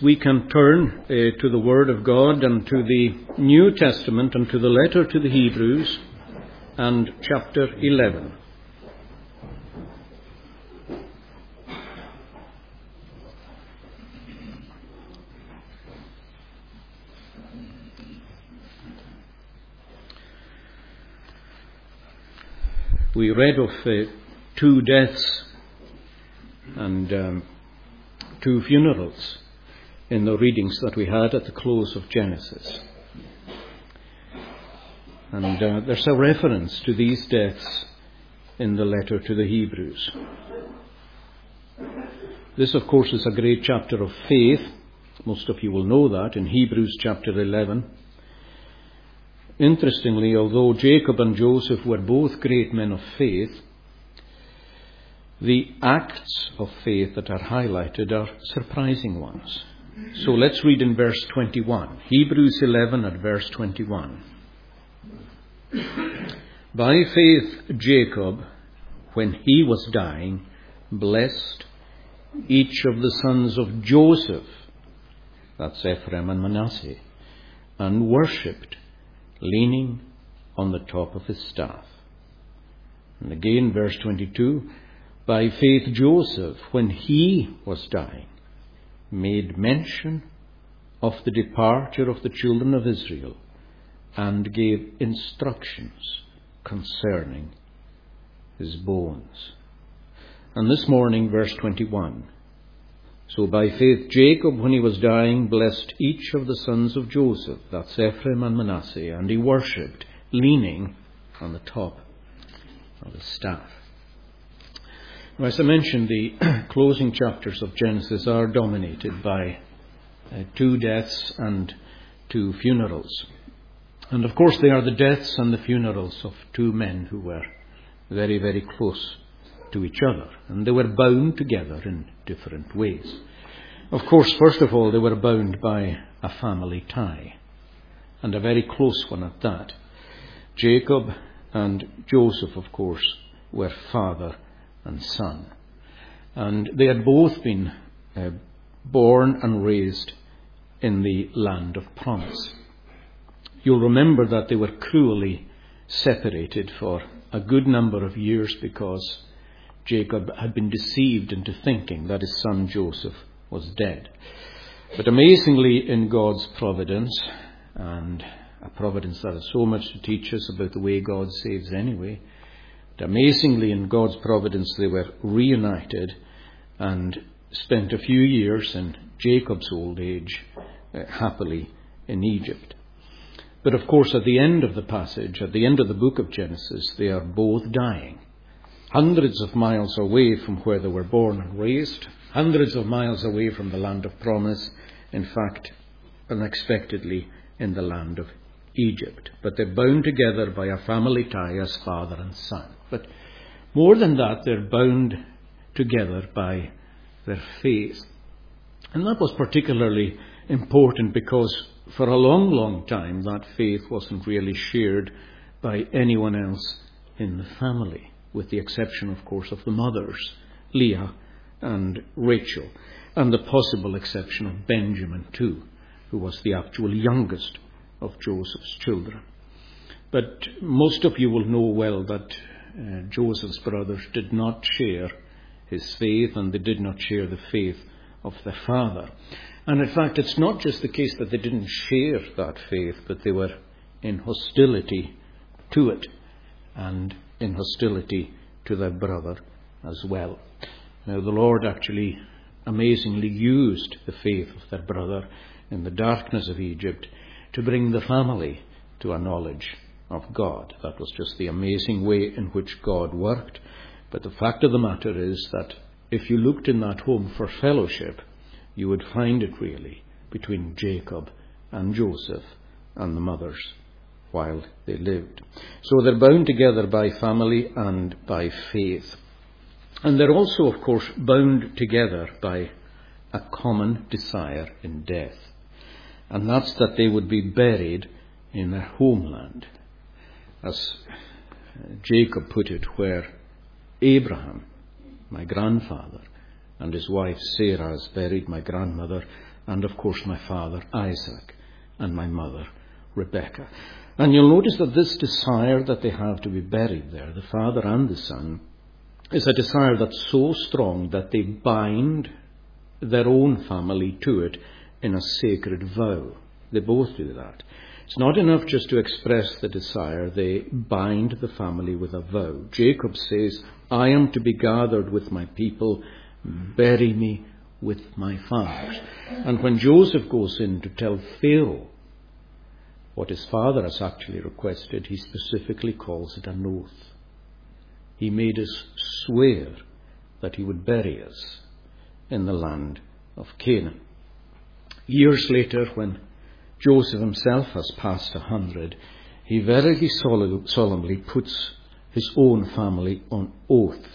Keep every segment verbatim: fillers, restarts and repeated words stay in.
we can turn uh, to the Word of God and to the New Testament and to the letter to the Hebrews and chapter eleven. We read of uh, two deaths and um, two funerals in the readings that we had at the close of Genesis. And uh, there's a reference to these deaths in the letter to the Hebrews. This, of course, is a great chapter of faith. Most of you will know that in Hebrews chapter eleven. Interestingly, although Jacob and Joseph were both great men of faith, the acts of faith that are highlighted are surprising ones. So let's read in verse twenty-one. Hebrews eleven at verse twenty-one. By faith Jacob, when he was dying, blessed each of the sons of Joseph, that's Ephraim and Manasseh, and worshipped, leaning on the top of his staff. And again, verse twenty-two, by faith Joseph, when he was dying, made mention of the departure of the children of Israel and gave instructions concerning his bones. And this morning, verse twenty-one, so by faith Jacob, when he was dying, blessed each of the sons of Joseph, that's Ephraim and Manasseh, and he worshipped, leaning on the top of his staff. Now, as I mentioned, the closing chapters of Genesis are dominated by uh, two deaths and two funerals. And of course they are the deaths and the funerals of two men who were very, very close to each other. And they were bound together in different ways. Of course, first of all, they were bound by a family tie. And a very close one at that. Jacob and Joseph, of course, were father and son. And they had both been uh, born and raised in the land of promise. You'll remember that they were cruelly separated for a good number of years because Jacob had been deceived into thinking that his son Joseph was dead. But amazingly, in God's providence, and a providence that has so much to teach us about the way God saves anyway, but amazingly in God's providence they were reunited and spent a few years in Jacob's old age uh, happily in Egypt. But of course at the end of the passage, at the end of the book of Genesis, they are both dying. Hundreds of miles away from where they were born and raised, hundreds of miles away from the land of promise, in fact, unexpectedly in the land of Egypt. But they're bound together by a family tie as father and son. But more than that, they're bound together by their faith. And that was particularly important because for a long, long time, that faith wasn't really shared by anyone else in the family, with the exception, of course, of the mothers, Leah and Rachel, and the possible exception of Benjamin too, who was the actual youngest of Joseph's children. But most of you will know well that uh, Joseph's brothers did not share his faith, and they did not share the faith of their father. And in fact, it's not just the case that they didn't share that faith, but they were in hostility to it, and in hostility to their brother as well. Now, the Lord actually amazingly used the faith of their brother in the darkness of Egypt to bring the family to a knowledge of God. That was just the amazing way in which God worked. But the fact of the matter is that if you looked in that home for fellowship, you would find it really between Jacob and Joseph and the mothers while they lived. So they're bound together by family and by faith. And they're also, of course, bound together by a common desire in death. And that's that they would be buried in their homeland. As Jacob put it, where Abraham, my grandfather, and his wife Sarah is buried, my grandmother, and of course my father Isaac, and my mother Rebekah. And you'll notice that this desire that they have to be buried there, the father and the son, is a desire that's so strong that they bind their own family to it in a sacred vow. They both do that. It's not enough just to express the desire. They bind the family with a vow. Jacob says, I am to be gathered with my people. Bury me with my fathers. And when Joseph goes in to tell Pharaoh what his father has actually requested, he specifically calls it an oath. He made us swear that he would bury us in the land of Canaan. Years later, when Joseph himself has passed a hundred, he very solemnly puts his own family on oath.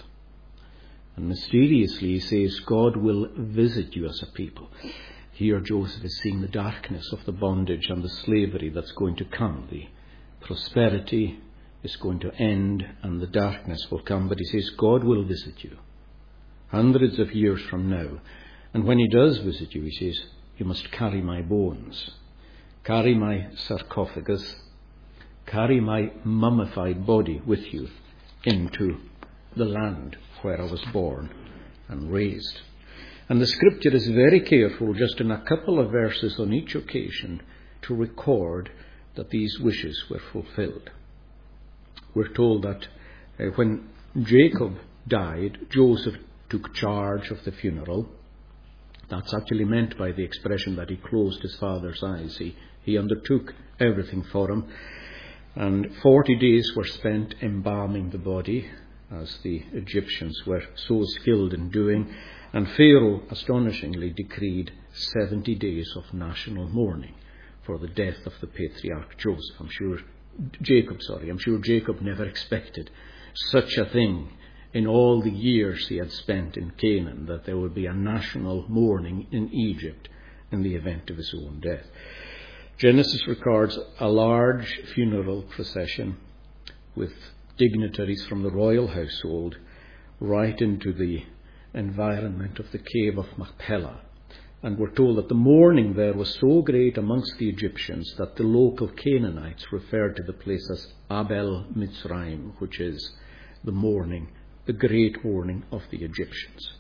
And mysteriously he says, God will visit you as a people. Here Joseph is seeing the darkness of the bondage and the slavery that's going to come. The prosperity is going to end and the darkness will come. But he says, God will visit you hundreds of years from now. And when he does visit you, he says, you must carry my bones. Carry my sarcophagus, carry my mummified body with you into the land where I was born and raised. And the scripture is very careful, just in a couple of verses on each occasion, to record that these wishes were fulfilled. We're told that uh, when Jacob died, Joseph took charge of the funeral. That's actually meant by the expression that he closed his father's eyes. He, he undertook everything for him. And forty days were spent embalming the body, as the Egyptians were so skilled in doing. And Pharaoh astonishingly decreed seventy days of national mourning for the death of the patriarch Joseph. I'm sure Jacob, sorry, I'm sure Jacob never expected such a thing in all the years he had spent in Canaan, that there would be a national mourning in Egypt in the event of his own death. Genesis records a large funeral procession with dignitaries from the royal household right into the environment of the cave of Machpelah. And we're told that the mourning there was so great amongst the Egyptians that the local Canaanites referred to the place as Abel Mitzrayim, which is the mourning, the great mourning of the Egyptians.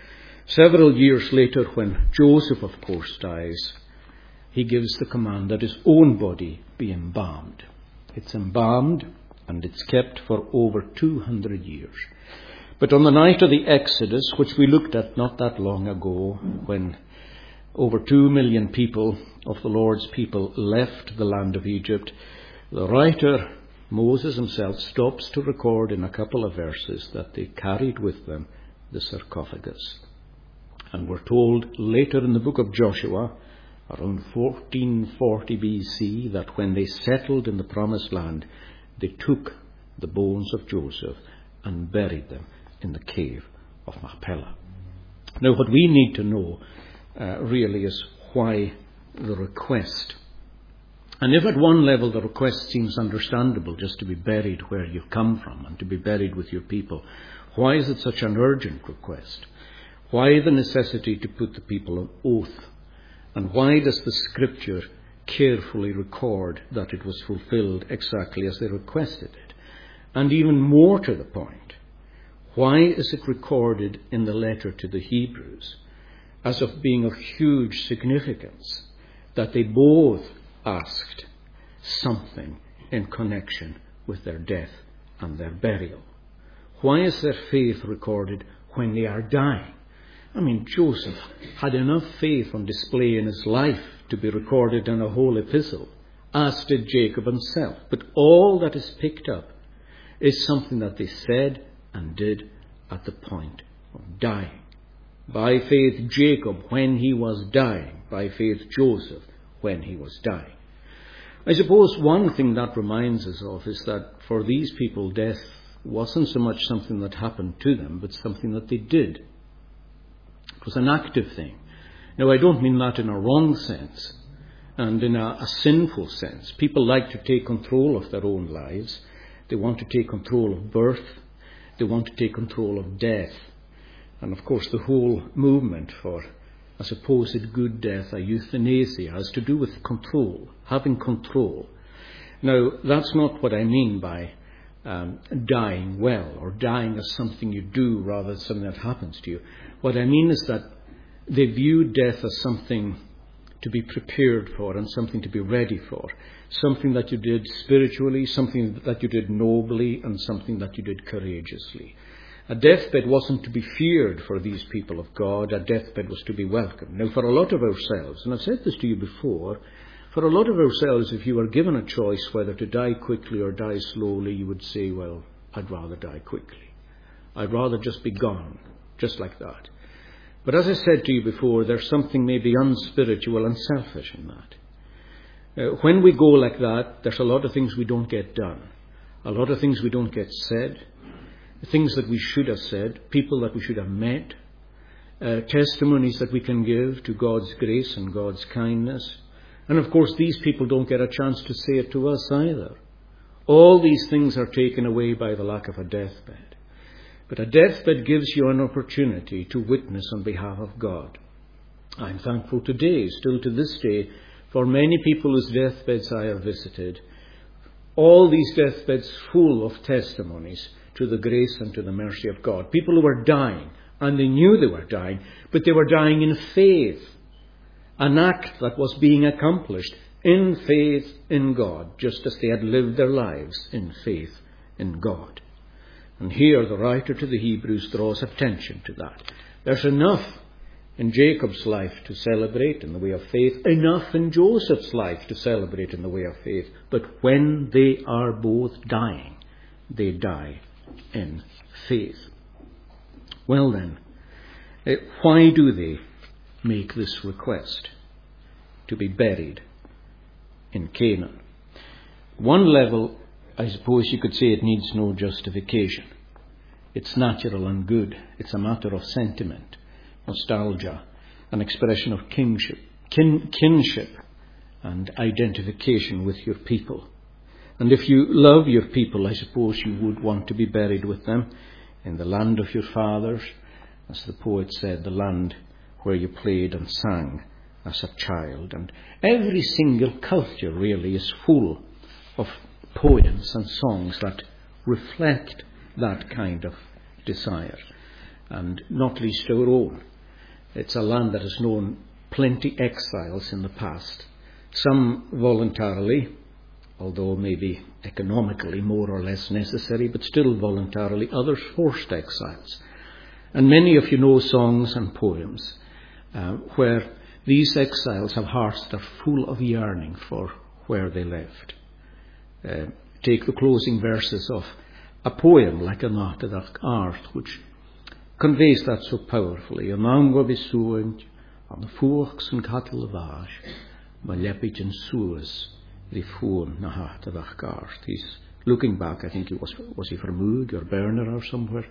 Several years later, when Joseph, of course, dies, he gives the command that his own body be embalmed. It's embalmed and it's kept for over two hundred years. But on the night of the Exodus, which we looked at not that long ago, when over two million people of the Lord's people left the land of Egypt, the writer, Moses himself, stops to record in a couple of verses that they carried with them the sarcophagus. And we're told later in the book of Joshua, around fourteen forty B C, that when they settled in the promised land, they took the bones of Joseph and buried them in the cave of Machpelah. Now, what we need to know uh, really is why the request. And if at one level the request seems understandable, just to be buried where you've come from and to be buried with your people, why is it such an urgent request? Why the necessity to put the people on oath? And why does the scripture carefully record that it was fulfilled exactly as they requested it? And even more to the point, why is it recorded in the letter to the Hebrews as of being of huge significance that they both asked something in connection with their death and their burial? Why is their faith recorded when they are dying? I mean, Joseph had enough faith on display in his life to be recorded in a whole epistle, as did Jacob himself. But all that is picked up is something that they said and did at the point of dying. By faith, Jacob, when he was dying. By faith, Joseph, when he was dying. I suppose one thing that reminds us of is that for these people, death wasn't so much something that happened to them, but something that they did. It was an active thing. Now, I don't mean that in a wrong sense and in a, a sinful sense. People like to take control of their own lives. They want to take control of birth. They want to take control of death. And of course, the whole movement for a supposed good death, a euthanasia, has to do with control, having control. Now, that's not what I mean by um, dying well, or dying as something you do rather than something that happens to you. What I mean is that they view death as something to be prepared for and something to be ready for. Something that you did spiritually, something that you did nobly, and something that you did courageously. A deathbed wasn't to be feared for these people of God. A deathbed was to be welcomed. Now, for a lot of ourselves, and I've said this to you before, for a lot of ourselves, if you were given a choice whether to die quickly or die slowly, you would say, well, I'd rather die quickly. I'd rather just be gone, just like that. But as I said to you before, there's something maybe unspiritual and selfish in that. Uh, when we go like that, there's a lot of things we don't get done. A lot of things we don't get said. Things that we should have said. People that we should have met. Uh, testimonies that we can give to God's grace and God's kindness. And of course, these people don't get a chance to say it to us either. All these things are taken away by the lack of a deathbed. But a deathbed gives you an opportunity to witness on behalf of God. I'm thankful today, still to this day, for many people whose deathbeds I have visited. All these deathbeds full of testimonies to the grace and to the mercy of God. People who were dying, and they knew they were dying, but they were dying in faith. An act that was being accomplished in faith in God, just as they had lived their lives in faith in God. And here the writer to the Hebrews draws attention to that. There's enough in Jacob's life to celebrate in the way of faith, enough in Joseph's life to celebrate in the way of faith. But when they are both dying, they die in faith. Well then, why do they make this request to be buried in Canaan? One level, I suppose you could say, it needs no justification. It's natural and good. It's a matter of sentiment, nostalgia, an expression of kingship, kin, kinship and identification with your people. And if you love your people, I suppose you would want to be buried with them in the land of your fathers, as the poet said, the land where you played and sang as a child. And every single culture really is full of poems and songs that reflect that kind of desire, and not least our own. It's a land that has known plenty exiles in the past, some voluntarily, although maybe economically more or less necessary, but still voluntarily, others forced exiles. And many of you know songs and poems uh, where these exiles have hearts that are full of yearning for where they left. Uh, take the closing verses of a poem like An Nachtadag Art, which conveys that so powerfully. Among wa besuint, an the fuchs and cattle vash, ma lepit and suas, the phone na Nachtadag Art. He's looking back, I think he was, was he from Moog or Berner or somewhere,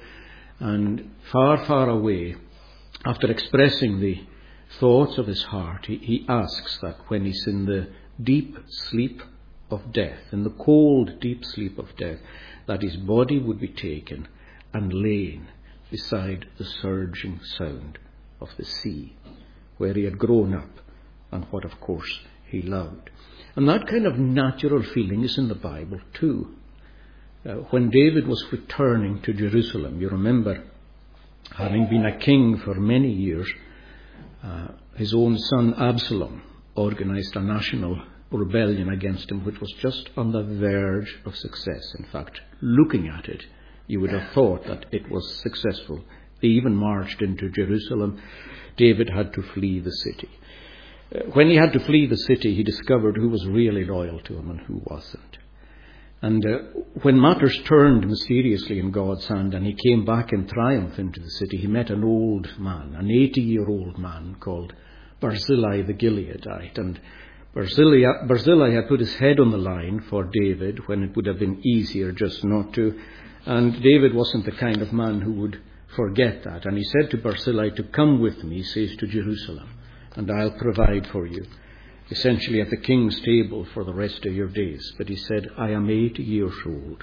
and far, far away, after expressing the thoughts of his heart, he, he asks that when he's in the deep sleep of death, in the cold, deep sleep of death, that his body would be taken and lain beside the surging sound of the sea, where he had grown up and what, of course, he loved. And that kind of natural feeling is in the Bible too. Uh, when David was returning to Jerusalem, you remember, having been a king for many years, uh, his own son Absalom organized a national rebellion against him, which was just on the verge of success. In fact, looking at it, you would have thought that it was successful. They even marched into Jerusalem. David had to flee the city. Uh, when he had to flee the city, he discovered who was really loyal to him and who wasn't. And uh, when matters turned mysteriously in God's hand and he came back in triumph into the city, he met an old man, an eighty-year-old man called Barzillai the Gileadite. And Barzillai, Barzillai had put his head on the line for David when it would have been easier just not to. And David wasn't the kind of man who would forget that. And he said to Barzillai to come with me, he says, to Jerusalem, and I'll provide for you, essentially at the king's table for the rest of your days. But he said, I am eighty years old.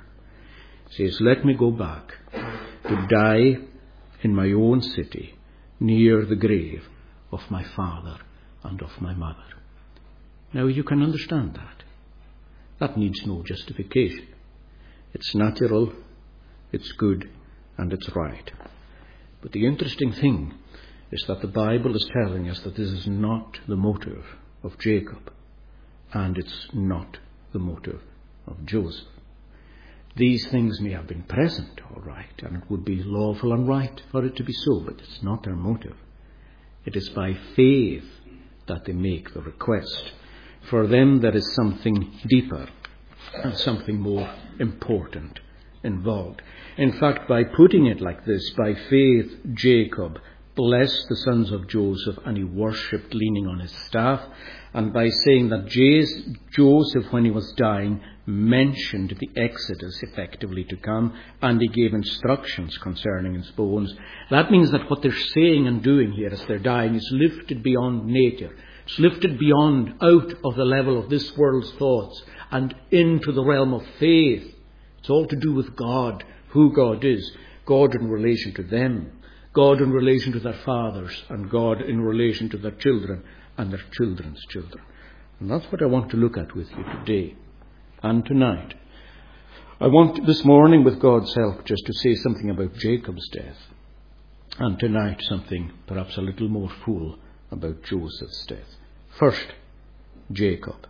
He says, let me go back to die in my own city near the grave of my father and of my mother. Now you can understand that. That needs no justification. It's natural, it's good, and it's right. But the interesting thing is that the Bible is telling us that this is not the motive of Jacob, and it's not the motive of Joseph. These things may have been present, all right, and it would be lawful and right for it to be so, but it's not their motive. It is by faith that they make the request. For them there is something deeper and something more important involved. In fact, by putting it like this, by faith Jacob blessed the sons of Joseph and he worshipped leaning on his staff. And by saying that Joseph, when he was dying, mentioned the Exodus effectively to come, and he gave instructions concerning his bones. That means that what they're saying and doing here as they're dying is lifted beyond nature. It's lifted beyond, out of the level of this world's thoughts and into the realm of faith. It's all to do with God, who God is, God in relation to them, God in relation to their fathers, and God in relation to their children and their children's children. And that's what I want to look at with you today and tonight. I want this morning, with God's help, just to say something about Jacob's death, and tonight something perhaps a little more full about Joseph's death. First, Jacob.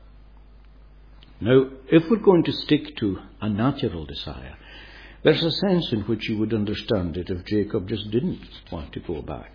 Now, if we're going to stick to a natural desire, there's a sense in which you would understand it if Jacob just didn't want to go back.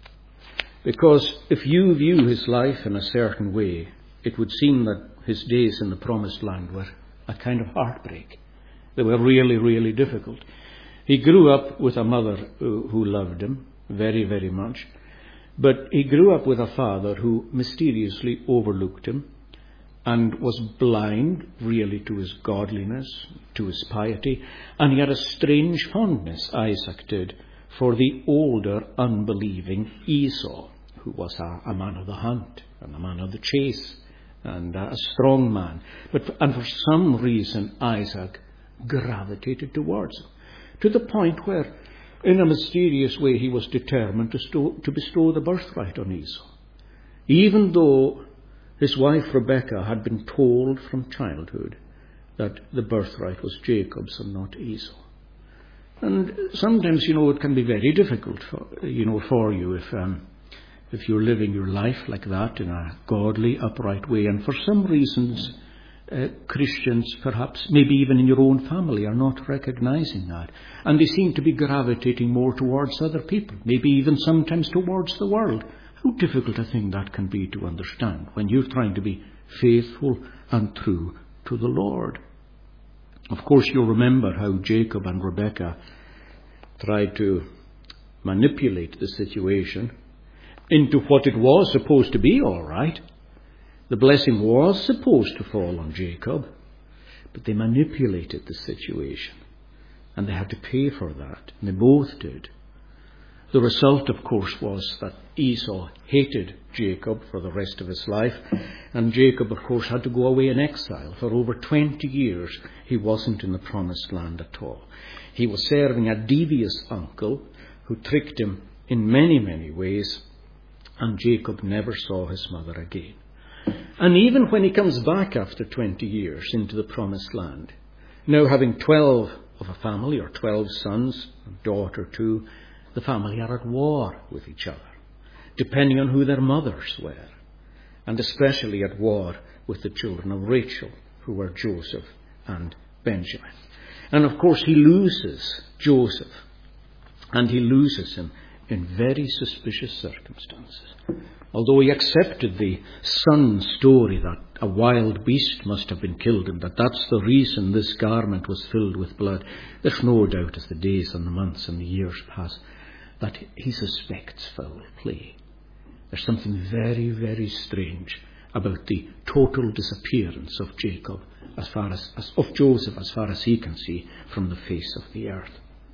Because if you view his life in a certain way, it would seem that his days in the promised land were a kind of heartbreak. They were really, really difficult. He grew up with a mother who, who loved him very, very much. But he grew up with a father who mysteriously overlooked him and was blind, really, to his godliness, to his piety. And he had a strange fondness, Isaac did, for the older, unbelieving Esau, who was a, a man of the hunt and a man of the chase and a strong man. But and for some reason, Isaac gravitated towards him, to the point where, in a mysterious way, he was determined to, sto- to bestow the birthright on Esau, even though his wife Rebekah had been told from childhood that the birthright was Jacob's and not Esau. And sometimes, you know, it can be very difficult, for, you know, for you if um, if you're living your life like that in a godly, upright way, and for some reasons, uh, Christians, perhaps, maybe even in your own family, are not recognizing that, and they seem to be gravitating more towards other people, maybe even sometimes towards the world. How difficult a thing that can be to understand when you're trying to be faithful and true to the Lord. Of course, you'll remember how Jacob and Rebekah tried to manipulate the situation into what it was supposed to be, all right. The blessing was supposed to fall on Jacob, but they manipulated the situation, and they had to pay for that, and they both did. The result, of course, was that Esau hated Jacob for the rest of his life, and Jacob, of course, had to go away in exile. For over twenty years, he wasn't in the promised land at all. He was serving a devious uncle who tricked him in many, many ways, and Jacob never saw his mother again. And even when he comes back after twenty years into the promised land, now having twelve of a family, or twelve sons, a daughter too, the family are at war with each other, depending on who their mothers were, and especially at war with the children of Rachel, who were Joseph and Benjamin. And of course he loses Joseph, and he loses him in very suspicious circumstances. Although he accepted the son story that a wild beast must have been killed and that that's the reason this garment was filled with blood, there's no doubt as the days and the months and the years pass that he suspects foul play. There's something very, very strange about the total disappearance of Jacob, as far as, as of Joseph, as far as he can see from the face of the earth.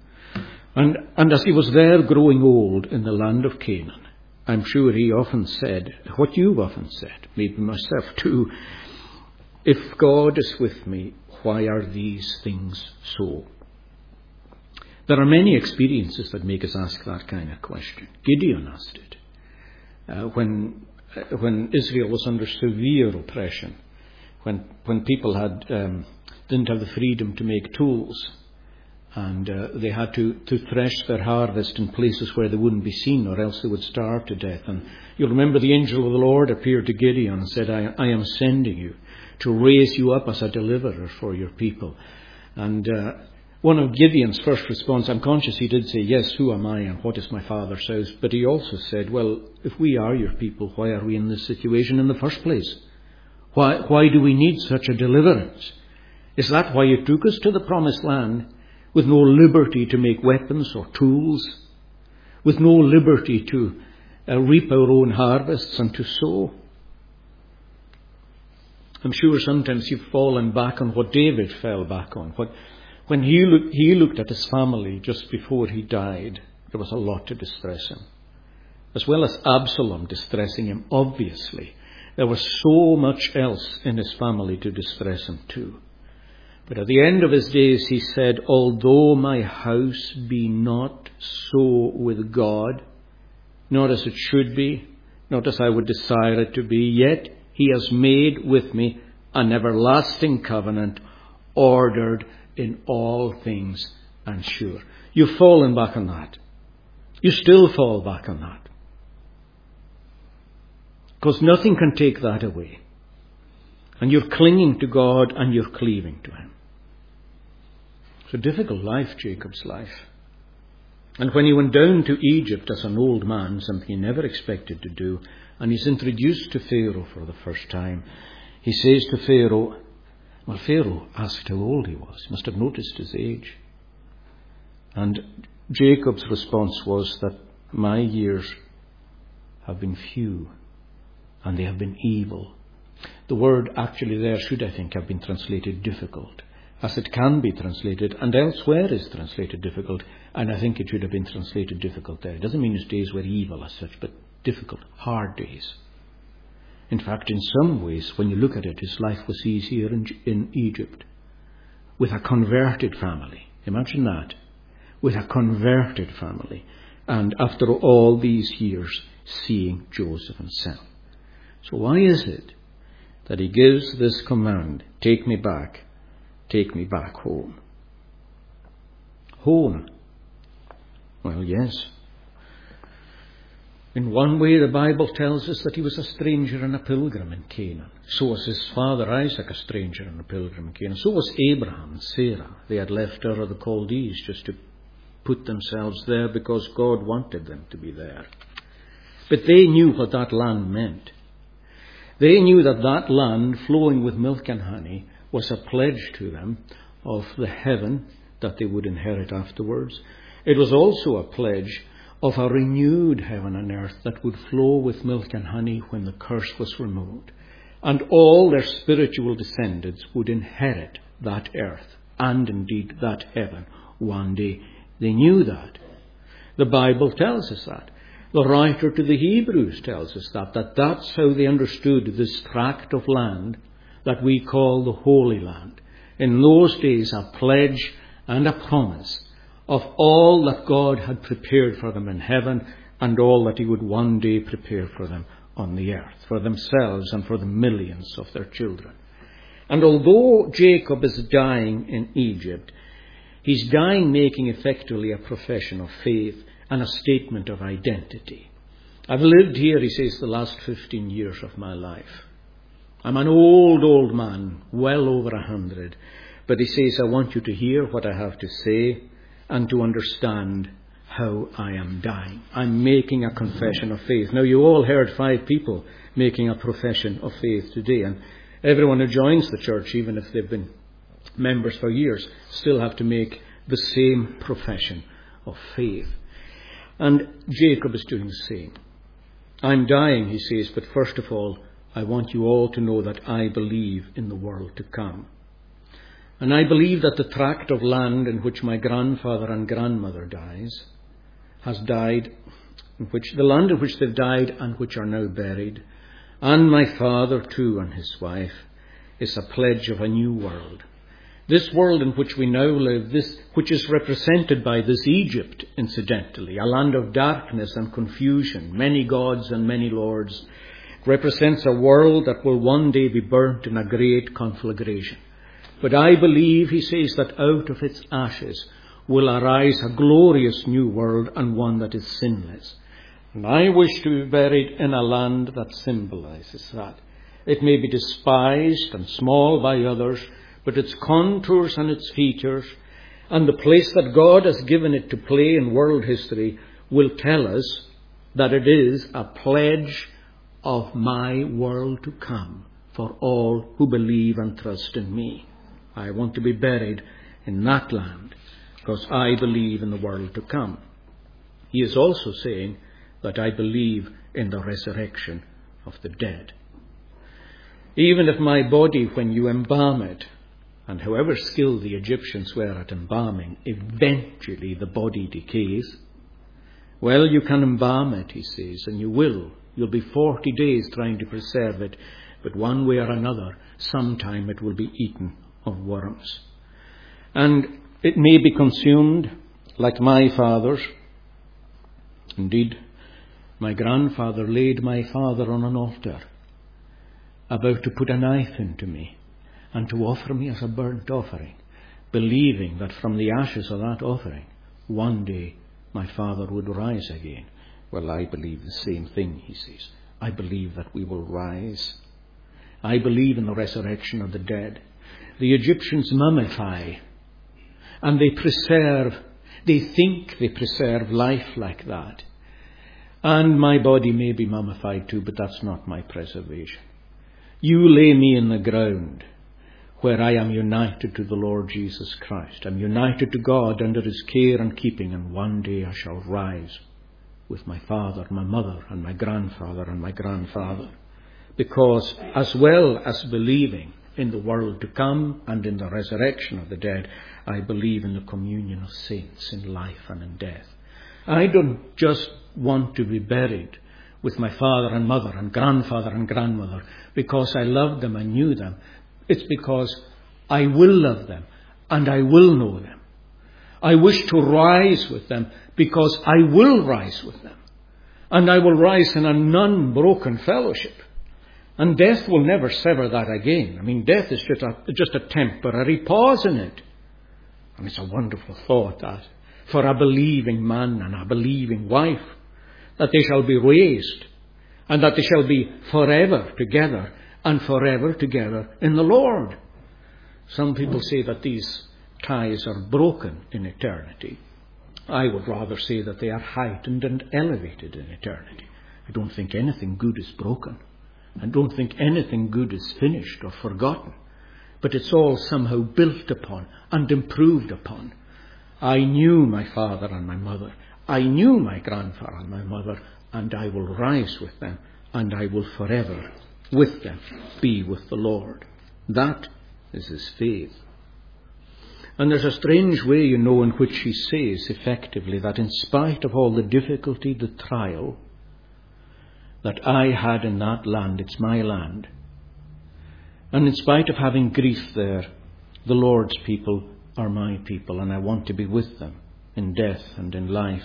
And, and as he was there growing old in the land of Canaan, I'm sure he often said what you've often said, maybe myself too, if God is with me, why are these things so? There are many experiences that make us ask that kind of question. Gideon asked it. uh, when uh, when Israel was under severe oppression, when when people had um, didn't have the freedom to make tools, and uh, they had to, to thresh their harvest in places where they wouldn't be seen, or else they would starve to death. And you'll remember the angel of the Lord appeared to Gideon and said, I, I am sending you to raise you up as a deliverer for your people. And uh, one of Gideon's first response, I'm conscious he did say, yes, who am I and what is my father's house? But he also said, well, if we are your people, why are we in this situation in the first place? Why, why do we need such a deliverance? Is that why you took us to the promised land, with no liberty to make weapons or tools, with no liberty to uh, reap our own harvests and to sow? I'm sure sometimes you've fallen back on what David fell back on. What, when he looked, he looked at his family just before he died, there was a lot to distress him. As well as Absalom distressing him, obviously, there was so much else in his family to distress him too. But at the end of his days he said, although my house be not so with God, not as it should be, not as I would desire it to be, yet he has made with me an everlasting covenant, ordered in all things and sure. You've fallen back on that. You still fall back on that. Because nothing can take that away. And you're clinging to God and you're cleaving to Him. It's a difficult life, Jacob's life. And when he went down to Egypt as an old man, something he never expected to do, and he's introduced to Pharaoh for the first time, he says to Pharaoh, well, Pharaoh asked how old he was. He must have noticed his age. And Jacob's response was that my years have been few and they have been evil. The word actually there should, I think, have been translated difficult, as it can be translated, and elsewhere is translated difficult, and I think it should have been translated difficult there. It doesn't mean his days were evil as such, but difficult, hard days. In fact, in some ways, when you look at it, his life was easier in, in Egypt, with a converted family. Imagine that, with a converted family, and after all these years, seeing Joseph himself. So why is it that he gives this command, take me back, take me back home? Home. Well, yes. In one way, the Bible tells us that he was a stranger and a pilgrim in Canaan. So was his father Isaac a stranger and a pilgrim in Canaan. So was Abraham and Sarah. They had left Ur of the Chaldees just to put themselves there because God wanted them to be there. But they knew what that land meant. They knew that that land flowing with milk and honey was a pledge to them of the heaven that they would inherit afterwards. It was also a pledge of a renewed heaven and earth that would flow with milk and honey when the curse was removed. And all their spiritual descendants would inherit that earth and indeed that heaven one day. They knew that. The Bible tells us that. The writer to the Hebrews tells us that, that that's how they understood this tract of land that we call the Holy Land. In those days, a pledge and a promise of all that God had prepared for them in heaven and all that he would one day prepare for them on the earth, for themselves and for the millions of their children. And although Jacob is dying in Egypt, he's dying making effectively a profession of faith and a statement of identity. I've lived here, he says, the last fifteen years of my life. I'm an old, old man, well over a hundred. But he says, I want you to hear what I have to say and to understand how I am dying. I'm making a confession of faith. Now, you all heard five people making a profession of faith today. And everyone who joins the church, even if they've been members for years, still have to make the same profession of faith. And Jacob is doing the same. I'm dying, he says, but first of all, I want you all to know that I believe in the world to come. And I believe that the tract of land in which my grandfather and grandmother dies, has died, in which the land in which they've died and which are now buried, and my father too and his wife, is a pledge of a new world. This world in which we now live, this which is represented by this Egypt, incidentally, a land of darkness and confusion, many gods and many lords, represents a world that will one day be burnt in a great conflagration. But I believe, he says, that out of its ashes will arise a glorious new world, and one that is sinless. And I wish to be buried in a land that symbolizes that. It may be despised and small by others, but its contours and its features and the place that God has given it to play in world history will tell us that it is a pledge of my world to come for all who believe and trust in me. I want to be buried in that land because I believe in the world to come. He is also saying that I believe in the resurrection of the dead. Even if my body, when you embalm it, and however skilled the Egyptians were at embalming, eventually the body decays. Well, you can embalm it, he says, and you will. You'll be forty days trying to preserve it, but one way or another, sometime it will be eaten of worms. And it may be consumed like my father's. Indeed, my grandfather laid my father on an altar, about to put a knife into me and to offer me as a burnt offering, believing that from the ashes of that offering, one day my father would rise again. Well, I believe the same thing, he says. I believe that we will rise. I believe in the resurrection of the dead. The Egyptians mummify, and they preserve, they think they preserve life like that. And my body may be mummified too, but that's not my preservation. You lay me in the ground where I am united to the Lord Jesus Christ. I'm united to God under his care and keeping, and one day I shall rise with my father, my mother, and my grandfather, and my grandfather. Because as well as believing in the world to come and in the resurrection of the dead, I believe in the communion of saints in life and in death. I don't just want to be buried with my father and mother and grandfather and grandmother because I loved them and knew them. It's because I will love them and I will know them. I wish to rise with them because I will rise with them. And I will rise in an unbroken fellowship. And death will never sever that again. I mean, death is just a, just a temporary pause in it. And it's a wonderful thought that for a believing man and a believing wife, that they shall be raised and that they shall be forever together and forever together in the Lord. Some people say that these ties are broken in eternity. I would rather say that they are heightened and elevated in eternity. I don't think anything good is broken. I don't think anything good is finished or forgotten. But it's all somehow built upon and improved upon. I knew my father and my mother. I knew my grandfather and my mother, and I will rise with them, and I will forever with them be with the Lord. That is his faith. And there's a strange way, you know, in which he says effectively that in spite of all the difficulty, the trial that I had in that land, it's my land, and in spite of having grief there, the Lord's people are my people, and I want to be with them in death and in life.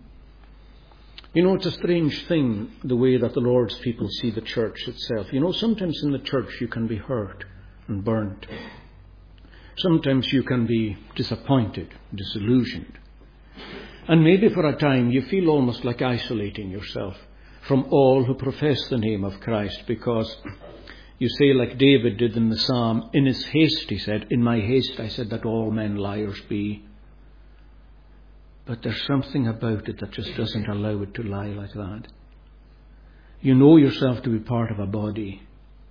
You know, it's a strange thing, the way that the Lord's people see the church itself. You know, sometimes in the church you can be hurt and burnt. Sometimes you can be disappointed, disillusioned. And maybe for a time you feel almost like isolating yourself from all who profess the name of Christ, because you say, like David did in the psalm, in his haste, he said, in my haste I said that all men liars be. But there's something about it that just doesn't allow it to lie like that. You know yourself to be part of a body,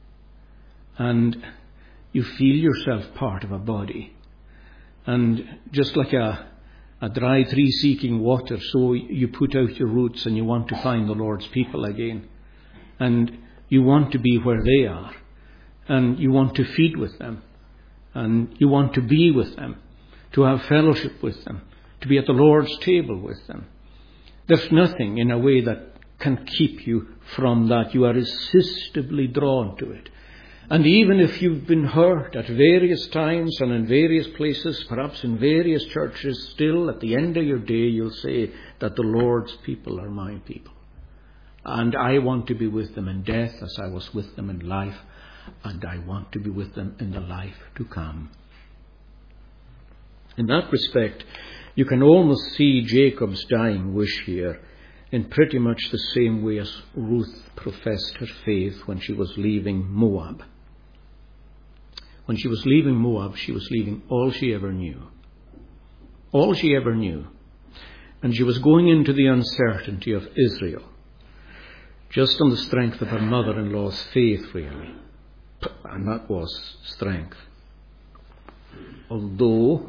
and you feel yourself part of a body. And just like a, a dry tree seeking water, so you put out your roots and you want to find the Lord's people again. And you want to be where they are. And you want to feed with them. And you want to be with them. To have fellowship with them. To be at the Lord's table with them. There's nothing in a way that can keep you from that. You are irresistibly drawn to it. And even if you've been hurt at various times and in various places, perhaps in various churches, still at the end of your day you'll say that the Lord's people are my people. And I want to be with them in death as I was with them in life, and I want to be with them in the life to come. In that respect, you can almost see Jacob's dying wish here in pretty much the same way as Ruth professed her faith when she was leaving Moab. When she was leaving Moab, she was leaving all she ever knew. All she ever knew. And she was going into the uncertainty of Israel, just on the strength of her mother-in-law's faith, really. And that was strength. Although,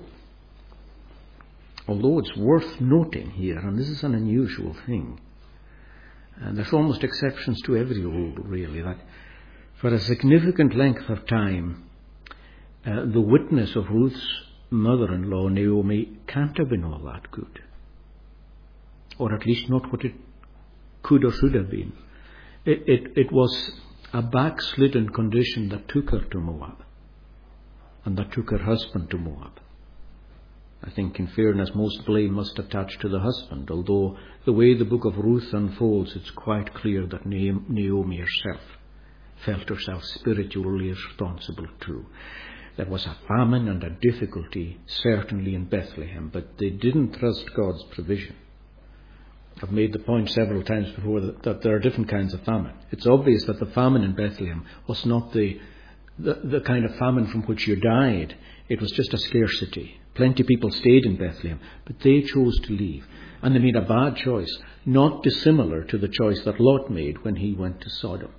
although it's worth noting here, and this is an unusual thing, and there's almost exceptions to every rule, really, that for a significant length of time, uh, the witness of Ruth's mother-in-law, Naomi, can't have been all that good. Or at least not what it could or should have been. It, it, it was a backslidden condition that took her to Moab, and that took her husband to Moab. I think, in fairness, most blame must attach to the husband, although the way the book of Ruth unfolds, it's quite clear that Naomi herself felt herself spiritually responsible too. There was a famine and a difficulty, certainly in Bethlehem, but they didn't trust God's provision. I've made the point several times before that, that there are different kinds of famine. It's obvious that the famine in Bethlehem was not the, the, the kind of famine from which you died. It was just a scarcity. Plenty of people stayed in Bethlehem, but they chose to leave. And they made a bad choice, not dissimilar to the choice that Lot made when he went to Sodom.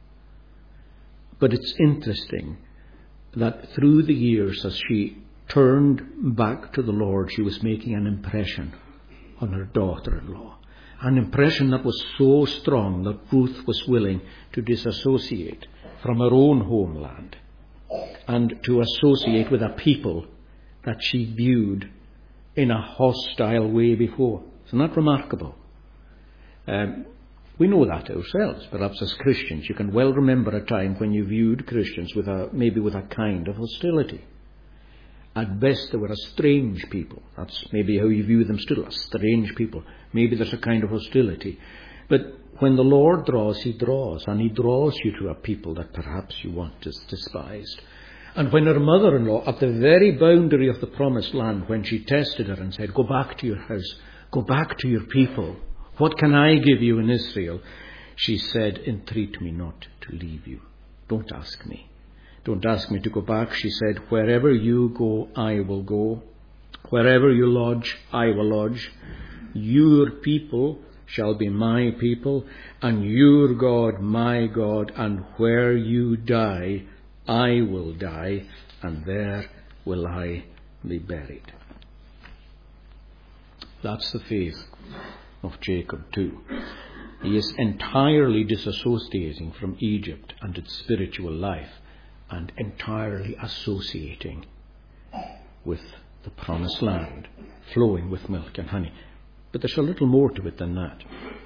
But it's interesting that through the years, as she turned back to the Lord, she was making an impression on her daughter-in-law. An impression that was so strong that Ruth was willing to disassociate from her own homeland and to associate with a people that she viewed in a hostile way before. Isn't that remarkable? Um, we know that ourselves, perhaps as Christians. You can well remember a time when you viewed Christians with a, maybe with a kind of hostility. At best, they were a strange people. That's maybe how you view them still, as strange people. Maybe there's a kind of hostility. But when the Lord draws, He draws, and He draws you to a people that perhaps you want to despise. And when her mother-in-law, at the very boundary of the promised land, when she tested her and said, go back to your house, go back to your people, what can I give you in Israel? She said, entreat me not to leave you. Don't ask me. Don't ask me to go back. She said, wherever you go, I will go. Wherever you lodge, I will lodge. Your people shall be my people, and your God my God, and where you die, I will die, and there will I be buried. That's the faith of Jacob too. He is entirely disassociating from Egypt and its spiritual life, and entirely associating with the promised land, flowing with milk and honey. But there's a little more to it than that.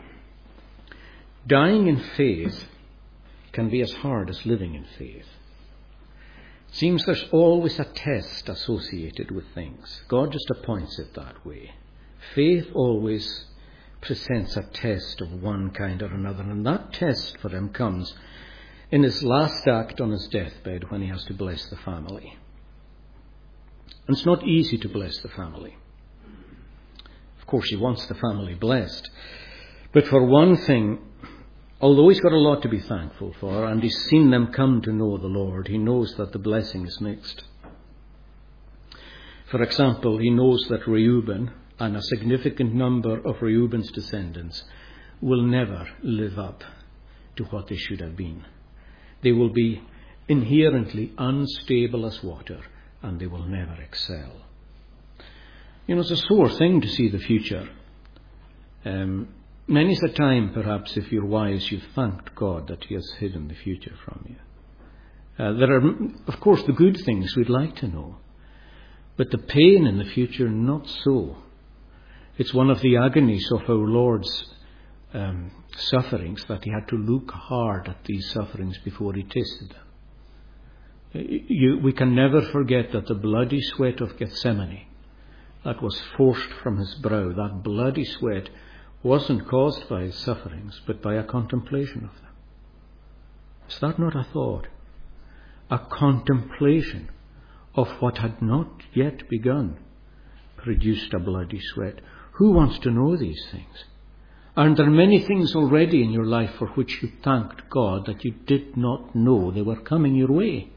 Dying in faith can be as hard as living in faith. It seems there's always a test associated with things. God just appoints it that way. Faith always presents a test of one kind or another, and that test for him comes in his last act on his deathbed when he has to bless the family. And it's not easy to bless the family. Of course, he wants the family blessed. But for one thing, although he's got a lot to be thankful for, and he's seen them come to know the Lord, he knows that the blessing is mixed. For example, he knows that Reuben and a significant number of Reuben's descendants will never live up to what they should have been. They will be inherently unstable as water, and they will never excel. You know, it's a sore thing to see the future. Um, many's the time, perhaps, if you're wise, you've thanked God that He has hidden the future from you. Uh, there are, of course, the good things we'd like to know, but the pain in the future, not so. It's one of the agonies of our Lord's um, sufferings that He had to look hard at these sufferings before He tasted them. You, we can never forget that the bloody sweat of Gethsemane that was forced from his brow, that bloody sweat wasn't caused by his sufferings, but by a contemplation of them. Is that not a thought? A contemplation of what had not yet begun produced a bloody sweat. Who wants to know these things? Aren't there many things already in your life for which you thanked God that you did not know they were coming your way?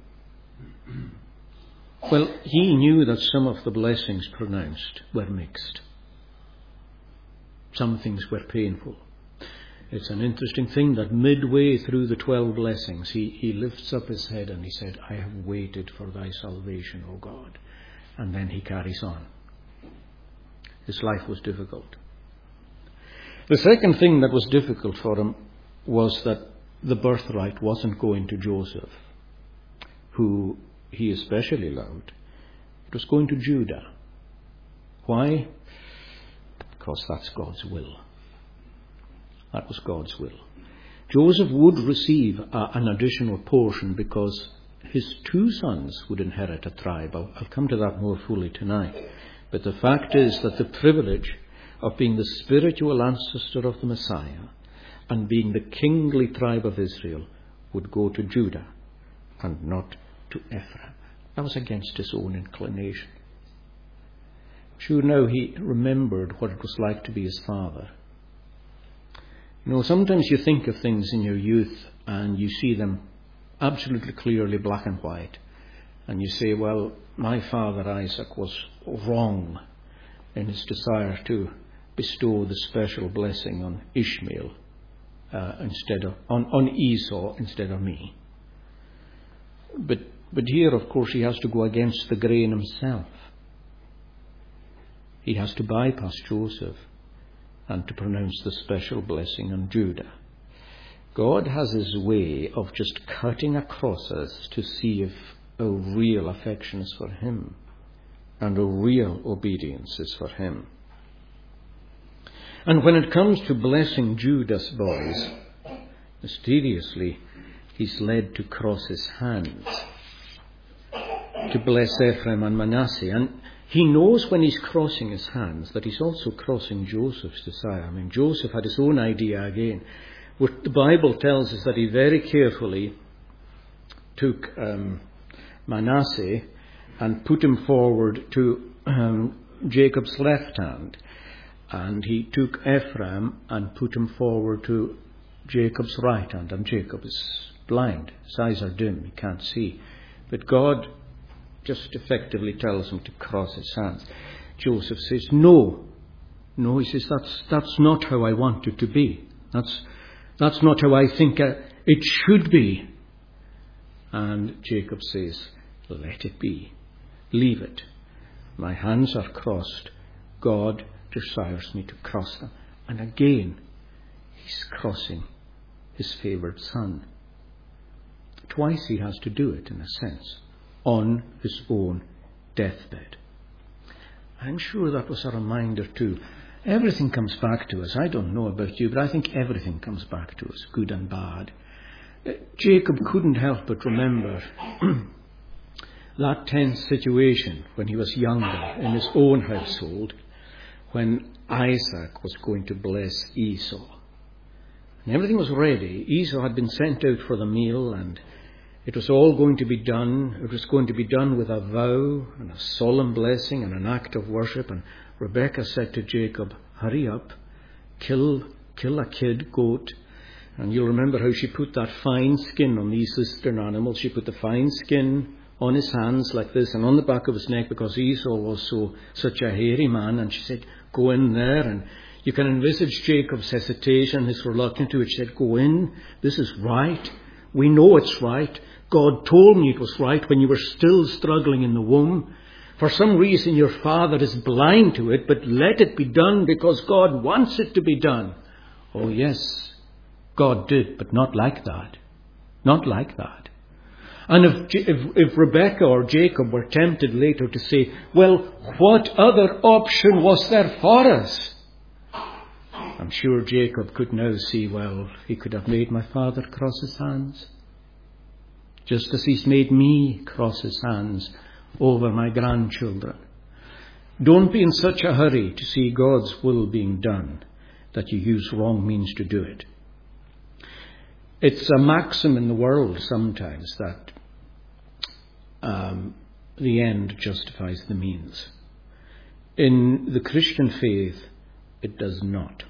Well, he knew that some of the blessings pronounced were mixed. Some things were painful. It's an interesting thing that midway through the twelve blessings, he, he lifts up his head and he said, I have waited for thy salvation, O God. And then he carries on. His life was difficult. The second thing that was difficult for him was that the birthright wasn't going to Joseph, who he especially loved. It was going to Judah. Why? Because that's God's will. That was God's will. Joseph would receive a, an additional portion because his two sons would inherit a tribe. I'll, I'll come to that more fully tonight. But the fact is that the privilege of being the spiritual ancestor of the Messiah and being the kingly tribe of Israel would go to Judah and not to Ephraim. That was against his own inclination. Sure, now he remembered what it was like to be his father. You know, sometimes you think of things in your youth and you see them absolutely clearly black and white. And you say, well, my father Isaac was wrong in his desire to bestow the special blessing on Ishmael uh, instead of on, on Esau instead of me. But but here, of course, he has to go against the grain himself. He has to bypass Joseph and to pronounce the special blessing on Judah. God has his way of just cutting across us to see if a real affection is for him and a real obedience is for him. And when it comes to blessing Judah's boys, mysteriously, he's led to cross his hands to bless Ephraim and Manasseh. And he knows when he's crossing his hands that he's also crossing Joseph's desire. I mean, Joseph had his own idea again. What the Bible tells us that he very carefully took um, Manasseh and put him forward to um, Jacob's left hand. And he took Ephraim and put him forward to Jacob's right hand. And Jacob is blind. His eyes are dim. He can't see. But God just effectively tells him to cross his hands. Joseph says, no. No, he says, that's that's not how I want it to be. That's, that's not how I think it should be. And Jacob says, let it be. Leave it. My hands are crossed. God desires me to cross them. And again, he's crossing his favoured son. Twice he has to do it, in a sense, on his own deathbed. I'm sure that was a reminder too. Everything comes back to us. I don't know about you, but I think everything comes back to us, good and bad. Jacob couldn't help but remember that tense situation when he was younger in his own household, when Isaac was going to bless Esau. And everything was ready. Esau had been sent out for the meal, and it was all going to be done. It was going to be done with a vow and a solemn blessing and an act of worship. And Rebekah said to Jacob, hurry up, kill, kill a kid goat. And you'll remember how she put that fine skin on these eastern animals. She put the fine skin on his hands like this and on the back of his neck, because Esau was so such a hairy man. And she said, go in there. And you can envisage Jacob's hesitation, his reluctance to it. She said, go in. This is right. We know it's right. God told me it was right when you were still struggling in the womb. For some reason your father is blind to it, but let it be done because God wants it to be done. Oh yes, God did, but not like that. Not like that. And if, if, if Rebekah or Jacob were tempted later to say, well, what other option was there for us? I'm sure Jacob could now see, well, he could have made my father cross his hands. just as he's made me cross his hands over my grandchildren. Don't be in such a hurry to see God's will being done that you use wrong means to do it. It's a maxim in the world sometimes that um, the end justifies the means. In the Christian faith, it does not.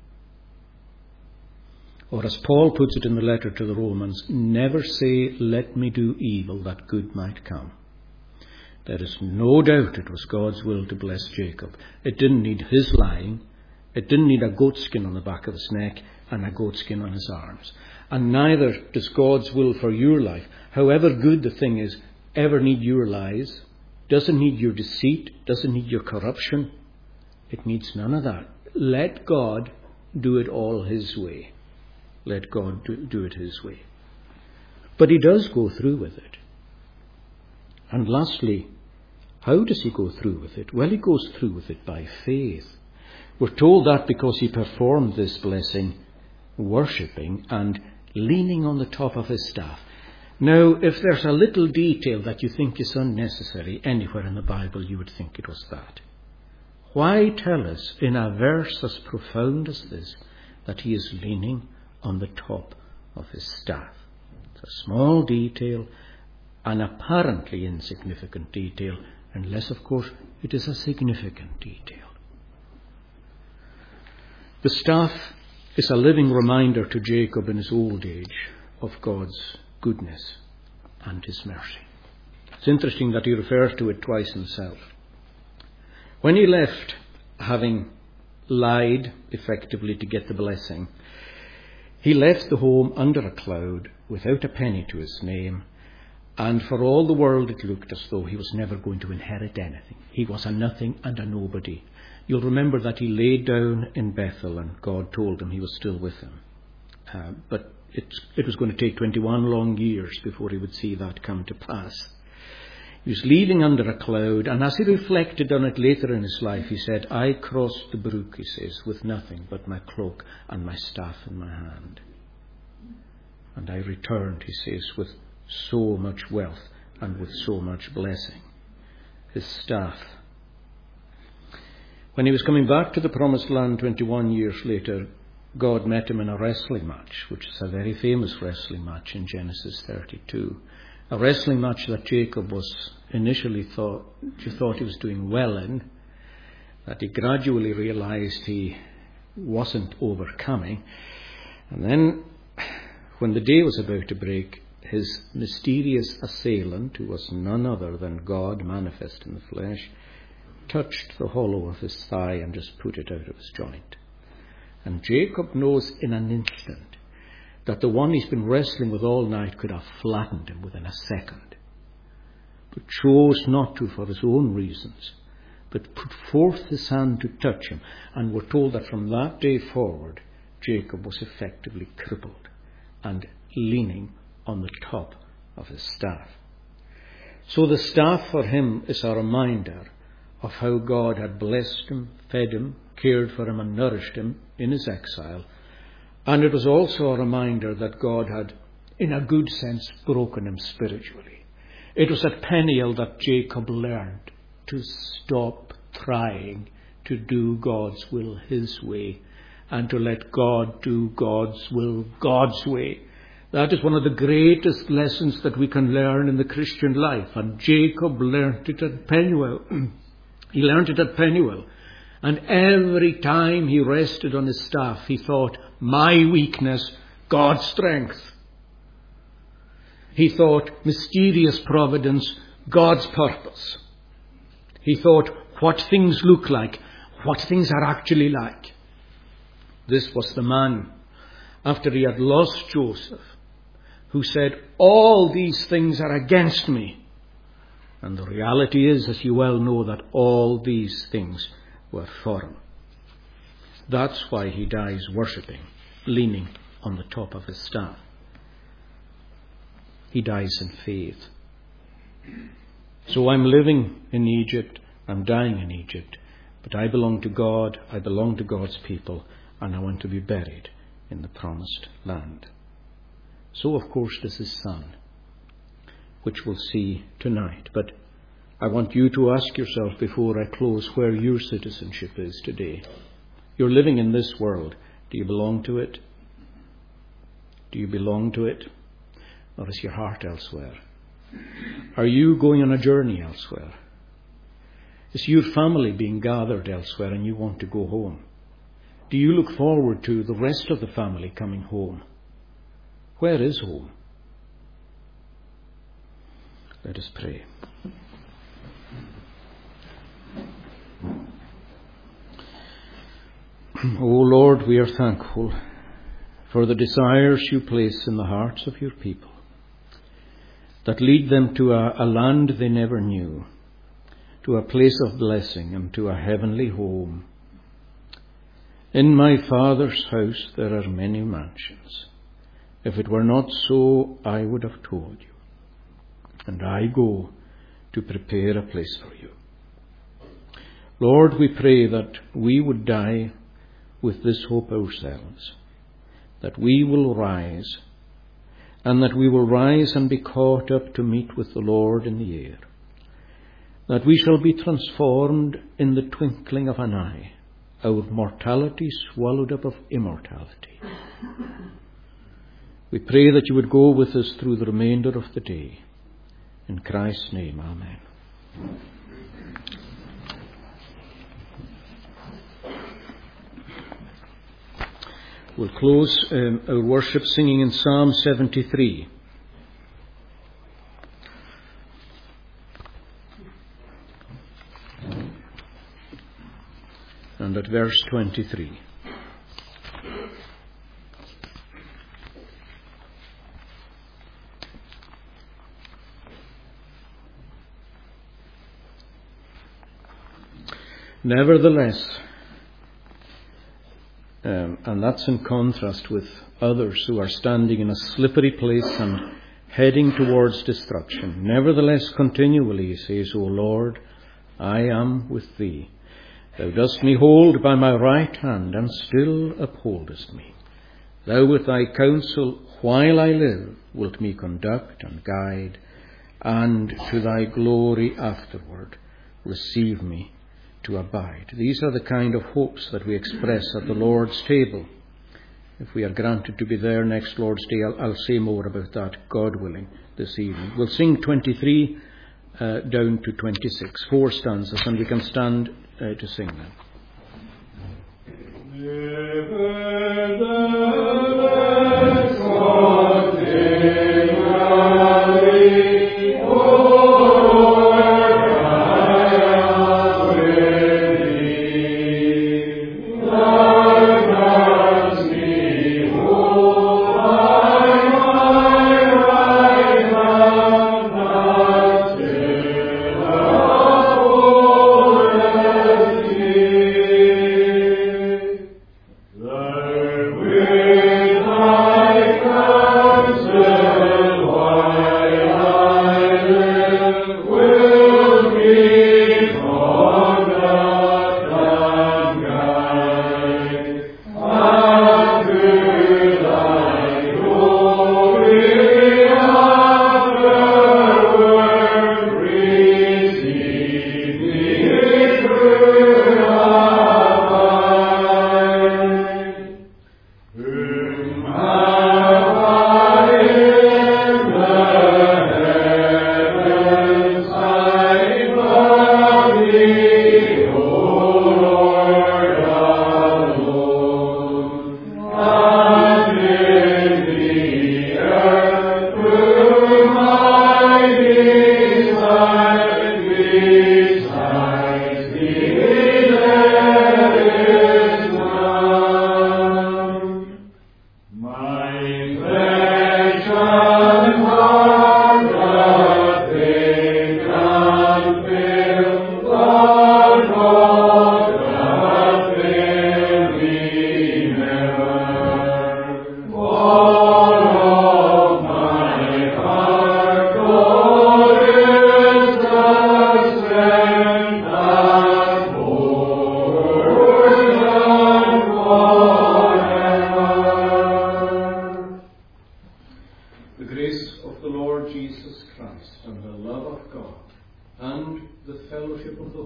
Or as Paul puts it in the letter to the Romans, never say, let me do evil that good might come. There is no doubt it was God's will to bless Jacob. It didn't need his lying. It didn't need a goatskin on the back of his neck and a goatskin on his arms. And neither does God's will for your life, however good the thing is, ever need your lies. Doesn't need your deceit. Doesn't need your corruption. It needs none of that. Let God do it all his way. Let God do, do it his way. But he does go through with it. And lastly, how does he go through with it? Well, he goes through with it by faith. We're told that because he performed this blessing, worshipping and leaning on the top of his staff. Now, if there's a little detail that you think is unnecessary anywhere in the Bible, you would think it was that. Why tell us in a verse as profound as this that he is leaning on the top of his staff? It's a small detail, an apparently insignificant detail, unless, of course, it is a significant detail. The staff is a living reminder to Jacob in his old age of God's goodness and his mercy. It's interesting that he refers to it twice himself. When he left, having lied effectively to get the blessing, he left the home under a cloud without a penny to his name, and for all the world it looked as though he was never going to inherit anything. He was a nothing and a nobody. You'll remember that he lay down in Bethel and God told him he was still with him. Uh, but It's, it was going to take twenty-one long years before he would see that come to pass. He was leaving under a cloud, and as he reflected on it later in his life, he said, I crossed the brook, he says, with nothing but my cloak and my staff in my hand. And I returned, he says, with so much wealth and with so much blessing. His staff. When he was coming back to the promised land twenty-one years later, God met him in a wrestling match, which is a very famous wrestling match in Genesis thirty-two. A wrestling match that Jacob was initially thought, thought he was doing well in, that he gradually realized he wasn't overcoming. And then, when the day was about to break, his mysterious assailant, who was none other than God manifest in the flesh, touched the hollow of his thigh and just put it out of his joint. And Jacob knows in an instant that the one he's been wrestling with all night could have flattened him within a second, but chose not to for his own reasons, but put forth his hand to touch him. And we're told that from that day forward, Jacob was effectively crippled and leaning on the top of his staff. So the staff for him is a reminder of how God had blessed him, fed him, cared for him and nourished him in his exile. And it was also a reminder that God had, in a good sense, broken him spiritually. It was at Peniel that Jacob learned to stop trying to do God's will his way and to let God do God's will God's way. That is one of the greatest lessons that we can learn in the Christian life. And Jacob learned it at Peniel. He learned it at Peniel. And every time he rested on his staff, he thought, my weakness, God's strength. He thought, mysterious providence, God's purpose. He thought, what things look like, what things are actually like. This was the man, after he had lost Joseph, who said, all these things are against me. And the reality is, as you well know, that all these things were for him. That's why he dies worshipping, leaning on the top of his staff. He dies in faith. So I'm living in Egypt, I'm dying in Egypt, but I belong to God, I belong to God's people, and I want to be buried in the promised land. So of course does his son, which we'll see tonight. But I want you to ask yourself before I close where your citizenship is today. You're living in this world. Do you belong to it? Do you belong to it? Or is your heart elsewhere? Are you going on a journey elsewhere? Is your family being gathered elsewhere and you want to go home? Do you look forward to the rest of the family coming home? Where is home? Let us pray. O Lord, we are thankful for the desires you place in the hearts of your people that lead them to a, a land they never knew, to a place of blessing and to a heavenly home. In my Father's house there are many mansions. If it were not so, I would have told you. And I go to prepare a place for you. Lord, we pray that we would die with this hope ourselves, that we will rise, and that we will rise and be caught up to meet with the Lord in the air, that we shall be transformed in the twinkling of an eye, our mortality swallowed up of immortality. We pray that you would go with us through the remainder of the day. In Christ's name, amen. We'll close um, our worship singing in Psalm seventy-three. And at verse twenty-three. Nevertheless, um, and that's in contrast with others who are standing in a slippery place and heading towards destruction. Nevertheless, continually, he says, O Lord, I am with thee. Thou dost me hold by my right hand, and still upholdest me. Thou with thy counsel, while I live, wilt me conduct and guide, and to thy glory afterward receive me to abide. These are the kind of hopes that we express at the Lord's table. If we are granted to be there next Lord's Day, I'll, I'll say more about that, God willing, this evening. We'll sing twenty-three uh, down to twenty-six, four stanzas, and we can stand uh, to sing them. Yeah.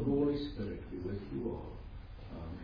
the Holy Spirit be with you all. Amen.